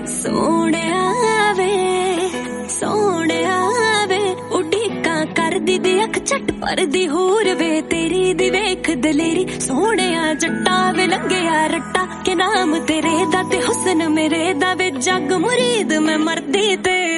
ਸੋਹਣਿਆ ਵੇ ਸੋਹਣਿਆ ਵੇ ਉਡੀਕਾਂ ਕਰਦੀ ਦੀ ਅੱਖ ਛੱਟ ਭਰਦੀ ਹੋਰ ਵੇ ਤੇਰੀ ਦੀ ਵੇਖ ਦਲੇਰੀ ਸੋਹਣਿਆ ਜੱਟਾ ਵੇ ਲੰਘਿਆ ਰੱਟਾ ਕਿ ਨਾਮ ਤੇਰੇ ਦਾ ਤੇ ਹੁਸਨ ਮੇਰੇ ਦਾ ਵੇ ਜੱਗ ਮੁਰੀਦ ਮੈਂ ਮਰਦੀ ਤੇ